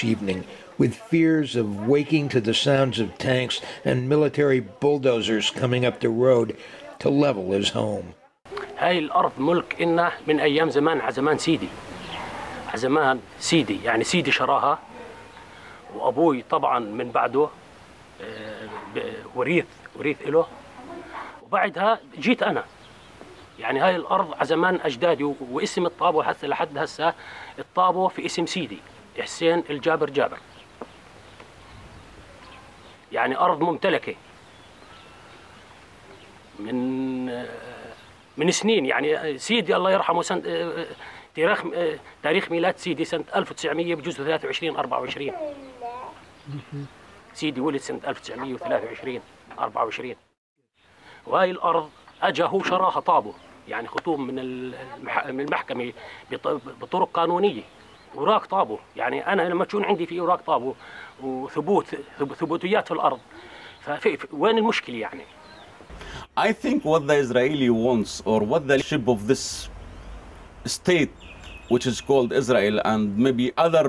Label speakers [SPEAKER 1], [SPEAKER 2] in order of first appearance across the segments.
[SPEAKER 1] each evening, with fears of waking to the sounds of tanks and military bulldozers coming up the road to level his home.
[SPEAKER 2] هاي الأرض ملك إنه من أيام زمان، عزمان سيدي، عزمان سيدي، يعني سيدي شراها وأبوي طبعا من بعده وريث إله، وبعدها جيت أنا. يعني هاي الأرض عزمان أجدادي، واسم الطابو هسه لحد هسه الطابو في اسم سيدي حسين الجابر جابر. يعني أرض ممتلكة من سنين. يعني سيدي الله يرحمه تاريخ ميلاد سيدي سنة 1900 بجوز 23 24. سيدي ولد سنة 1923 24. وهاي الأرض أجا هو شراها طابو، يعني ختوم من المحكمة بطرق قانونية، أوراق طابو. يعني أنا لما تكون عندي في أوراق طابو وثبوتيات في الأرض، وين المشكلة يعني؟
[SPEAKER 3] I think what the Israeli wants, or what the leadership of this state, which is called Israel, and maybe other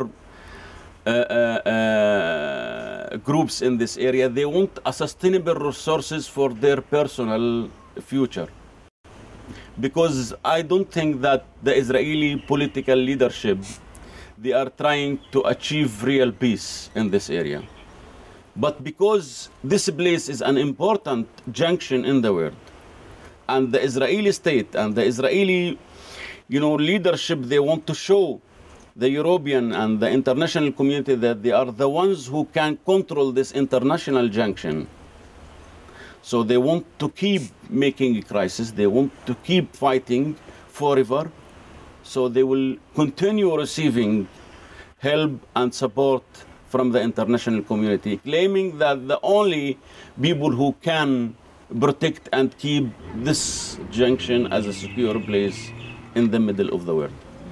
[SPEAKER 3] groups in this area, they want a sustainable resources for their personal future. Because I don't think that the Israeli political leadership, they are trying to achieve real peace in this area. But because this place is an important junction in the world, and the Israeli state and the Israeli, leadership, they want to show the European and the international community that they are the ones who can control this international junction. So they want to keep making a crisis, they want to keep fighting forever, so they will continue receiving help and support from the international community, claiming that the only people who can protect and keep this junction as a secure place in the middle of the world.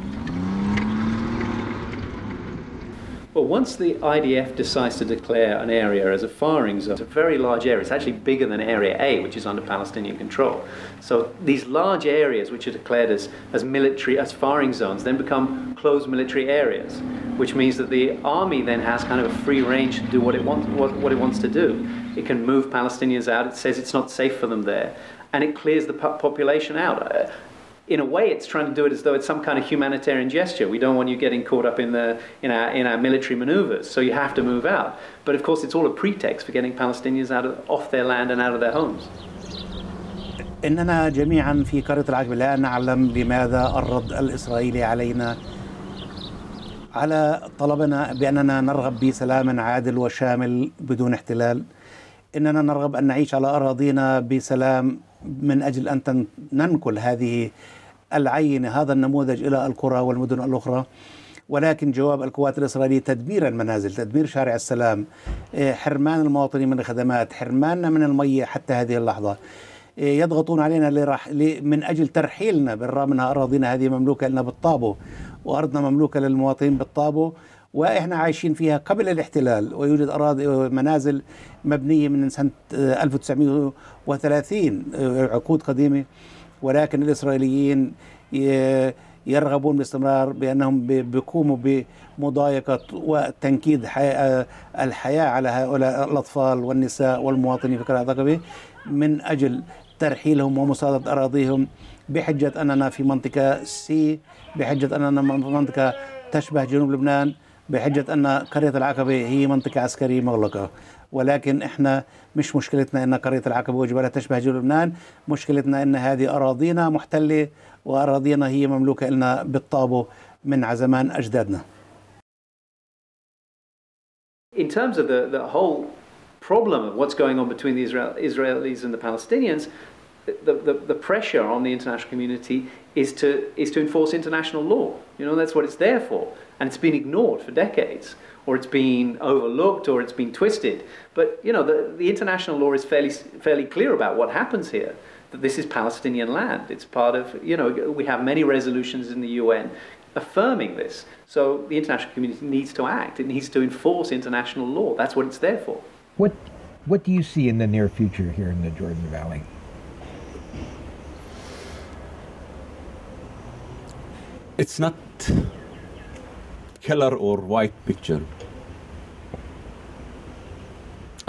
[SPEAKER 4] Well, once the IDF decides to declare an area as a firing zone, it's a very large area. It's actually bigger than Area A, which is under Palestinian control. So these large areas, which are declared as firing zones, then become closed military areas, which means that the army then has kind of a free range to do what it wants to do. It can move Palestinians out. It says it's not safe for them there, and it clears the population out. In a way, it's trying to do it as though it's some kind of humanitarian gesture. We don't want you getting caught up in our military maneuvers, so you have to move out. But of course, it's all a pretext for getting Palestinians off their land and out of their homes.
[SPEAKER 5] إننا جميعا في قرية العقبة لا نعلم لماذا الرد الإسرائيلي علينا على طلبنا بأننا نرغب بسلام عادل وشامل بدون احتلال. إننا نرغب أن نعيش على أراضينا بسلام من أجل أن ننقل هذه العينة، هذا النموذج إلى القرى والمدن الأخرى. ولكن جواب القوات الإسرائيلية تدمير المنازل، تدمير شارع السلام، حرمان المواطنين من الخدمات، حرماننا من المياه حتى هذه اللحظة. يضغطون علينا من أجل ترحيلنا، بالرغم من أراضينا هذه مملوكة لنا بالطابو، وأرضنا مملوكة للمواطنين بالطابو، وإحنا عايشين فيها قبل الاحتلال. ويوجد أراضي منازل مبنية من سنة 1930، عقود قديمة. ولكن الإسرائيليين يرغبون باستمرار بأنهم بيقوموا بمضايقة وتنكيد الحياة على هؤلاء الأطفال والنساء والمواطنين في قرية العقبة من أجل ترحيلهم ومصادرة أراضيهم، بحجة أننا في منطقة سي، بحجة أننا في منطقة تشبه جنوب لبنان، بحجة أن قرية العقبة هي منطقة عسكرية مغلقة. ولكن إحنا مش مشكلتنا أن قرية العقبة وجبالها تشبه جنوب لبنان، مشكلتنا أن هذه أراضينا محتلة، وأراضينا هي مملوكة لنا بالطابو من زمان أجدادنا.
[SPEAKER 4] In terms of the whole problem of what's going on between the Israelis and the Palestinians, the pressure on the international community is to enforce international law. That's what it's there for. And it's been ignored for decades, or it's been overlooked, or it's been twisted. But the international law is fairly clear about what happens here. That this is Palestinian land. It's part of we have many resolutions in the UN affirming this. So the international community needs to act. It needs to enforce international law. That's what it's there for.
[SPEAKER 6] What do you see in the near future here in the Jordan Valley?
[SPEAKER 3] It's not color or white picture.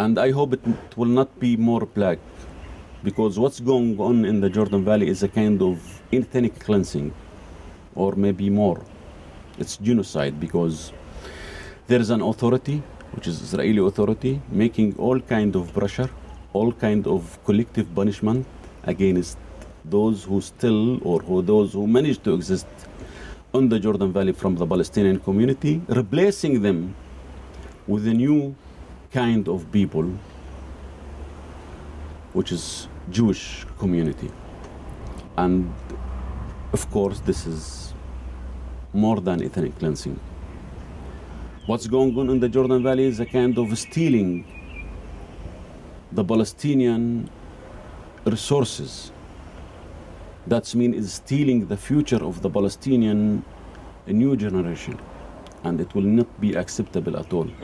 [SPEAKER 3] And I hope it will not be more black, because what's going on in the Jordan Valley is a kind of ethnic cleansing, or maybe more. It's genocide, because there is an authority, which is Israeli authority, making all kind of pressure, all kind of collective punishment against those who still, or those who manage to exist on the Jordan Valley from the Palestinian community, replacing them with a new kind of people, which is Jewish community. And of course, this is more than ethnic cleansing. What's going on in the Jordan Valley is a kind of stealing the Palestinian resources. That means is stealing the future of the Palestinian new generation, and it will not be acceptable at all.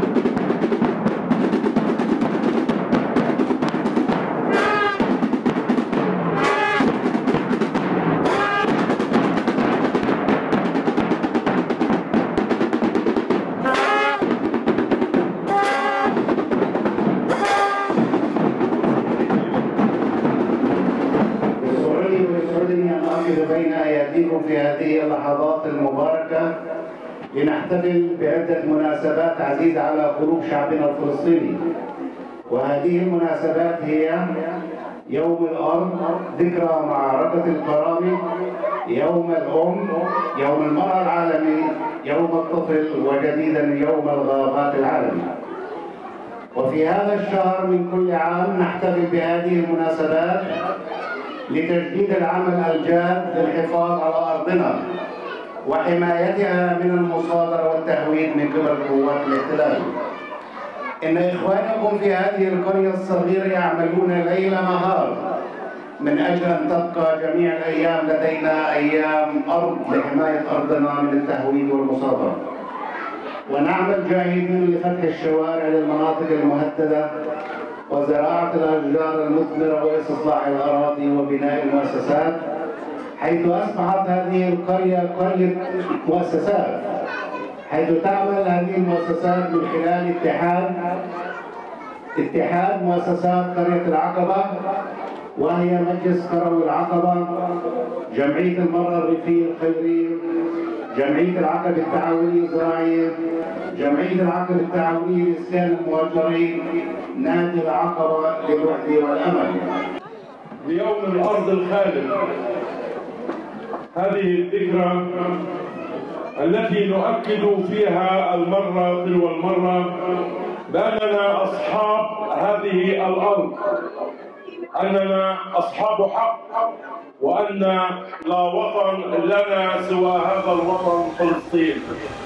[SPEAKER 7] في هذه اللحظات المباركة لنحتفل بعدة مناسبات عزيزة على قلوب شعبنا الفلسطيني، وهذه المناسبات هي يوم الأرض، ذكرى معركة الكرامة، يوم الأم، يوم المرأة العالمي، يوم الطفل، وجديدا يوم الغابات العالمي. وفي هذا الشهر من كل عام نحتفل بهذه المناسبات لتجديد العمل الجاد للحفاظ على أرضنا وحمايتها من المصادرة والتهويد من قبل قوات الاحتلال. إن إخوانكم في هذه القرية الصغيرة يعملون ليل نهار من أجل أن تبقى جميع الأيام لدينا أيام أرض لحماية أرضنا من التهويد والمصادرة. ونعمل جاهدين لفتح الشوارع للمناطق المهددة وزراعة الأشجار المثمرة واستصلاح الأراضي وبناء المؤسسات، حيث أصبحت هذه القرية قرية مؤسسات، حيث تعمل هذه المؤسسات من خلال اتحاد مؤسسات قرية العقبة، وهي مجلس قروي العقبة، جمعية المرأة الريفية الخيرية، جمعية العقبة التعاونية الزراعية، جمعية العقبة التعاونية لإسكان المهاجرين، نادي العقبة للوحدة والأمل.
[SPEAKER 8] ليوم الأرض الخالد، هذه الذكرى التي نؤكد فيها المرة تلو المرة بأننا أصحاب هذه الأرض، أننا أصحاب حق، وأن لا وطن لنا سوى هذا الوطن فلسطين.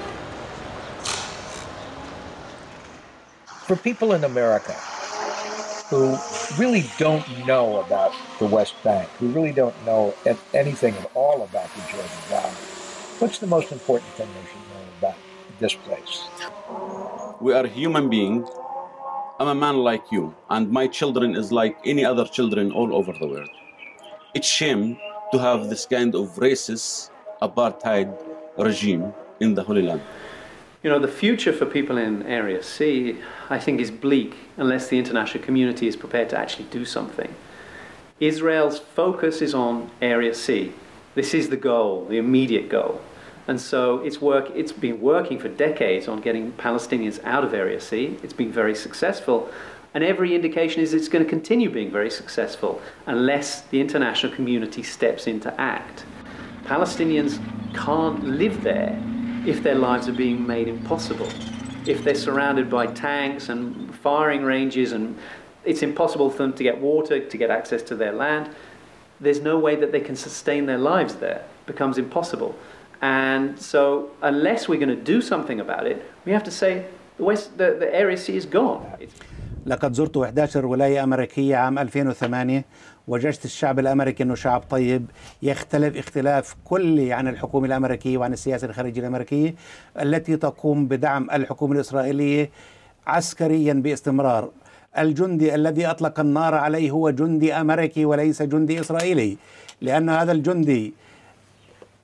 [SPEAKER 6] For people in America who really don't know about the West Bank, who really don't know anything at all about the Jordan Valley, what's the most important thing they should know about this place?
[SPEAKER 3] We are human beings. I'm a man like you, and my children is like any other children all over the world. It's shame to have this kind of racist apartheid regime in the Holy Land.
[SPEAKER 4] You know, the future for people in Area C, I think, is bleak unless the international community is prepared to actually do something. Israel's focus is on Area C. This is the goal, the immediate goal. And so it's been working for decades on getting Palestinians out of Area C. It's been very successful. And every indication is it's going to continue being very successful unless the international community steps in to act. Palestinians can't live there if their lives are being made impossible. If they're surrounded by tanks and firing ranges and it's impossible for them to get water, to get access to their land, there's no way that they can sustain their lives there. It becomes impossible. And so unless we're going to do something about it, we have to say the Area C is gone.
[SPEAKER 5] لقد زرت 11 ولاية أمريكية عام 2008 وجدت الشعب الأمريكي أنه شعب طيب يختلف اختلاف كلي عن الحكومة الأمريكية وعن السياسة الخارجية الأمريكية التي تقوم بدعم الحكومة الإسرائيلية عسكريا باستمرار. الجندي الذي أطلق النار عليه هو جندي أمريكي وليس جندي إسرائيلي، لأن هذا الجندي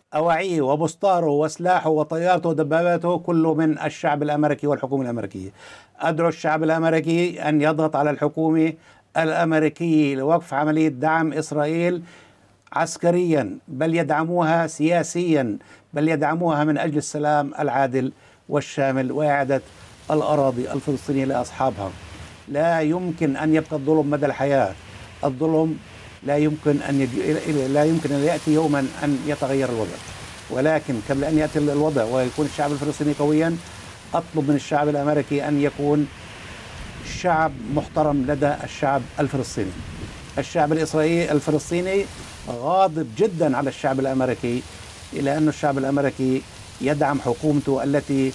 [SPEAKER 5] أواعيه وبسطاره وسلاحه وطيارته ودباباته كله من الشعب الأمريكي والحكومة الأمريكية. أدعو الشعب الأمريكي أن يضغط على الحكومة الأمريكية لوقف عملية دعم إسرائيل عسكريا، بل يدعموها سياسيا، بل يدعموها من أجل السلام العادل والشامل وإعادة الأراضي الفلسطينية لأصحابها. لا يمكن أن يبقى الظلم مدى الحياة. الظلم لا يمكن أن يأتي يوما أن يتغير الوضع، ولكن قبل أن يأتي الوضع ويكون الشعب الفلسطيني قويا، أطلب من الشعب الأمريكي أن يكون شعب محترم لدى الشعب الفلسطيني. الشعب الفلسطيني غاضب جدا على الشعب الأمريكي، إلى أن الشعب الأمريكي يدعم حكومته التي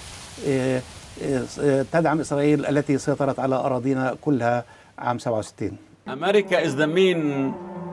[SPEAKER 5] تدعم إسرائيل التي سيطرت على أراضينا كلها عام 67.
[SPEAKER 3] America is the main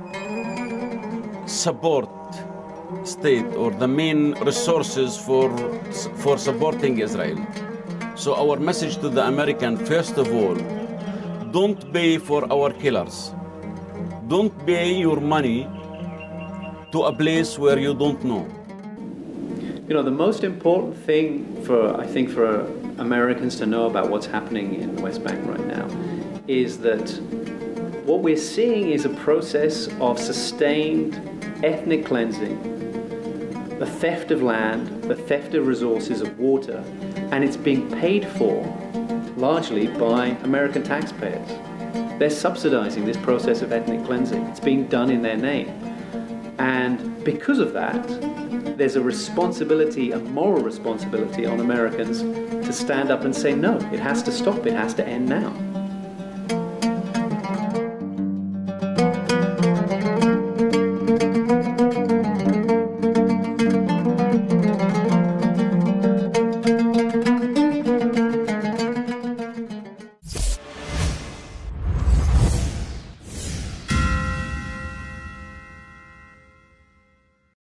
[SPEAKER 3] support state or the main resources for supporting Israel. So our message to the American, first of all, don't pay for our killers. Don't pay your money to a place where you don't know.
[SPEAKER 4] You know, the most important thing I think for Americans to know about what's happening in the West Bank right now is that what we're seeing is a process of sustained ethnic cleansing, the theft of land, the theft of resources, of water, and it's being paid for largely by American taxpayers. They're subsidizing this process of ethnic cleansing. It's being done in their name. And because of that, there's a responsibility, a moral responsibility on Americans to stand up and say, no, it has to stop, it has to end now.